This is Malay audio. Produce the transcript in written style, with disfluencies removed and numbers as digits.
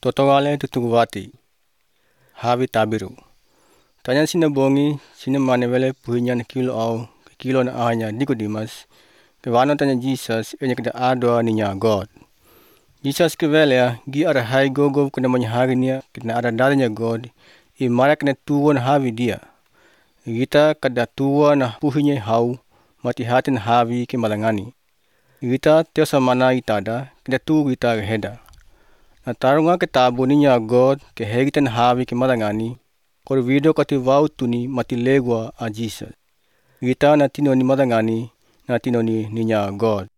Totongale tutuguwati. Havi tabiru. Tanya sina bongi, sina manevele puhinya kilo na ahanya Nicodemus. Kewano tanya Jesus, enya kada adoa ninya God. Jesus kevele gi ara hai gogo kuna manyaharinya kena ada dalanya God. Imara kena tuwa na havi dia. Gita kada tuwa na puhinya hau, mati hati na havi ke malangani. Gita tiosa mana itada, kena tuwa gita heda. Na tarunga ke tabu ninya God ke hegita na havi ke malangani. Kor video kati wau tuni mati legwa a Jesus. Gita na tino ni malangani, na tino ni ninya God.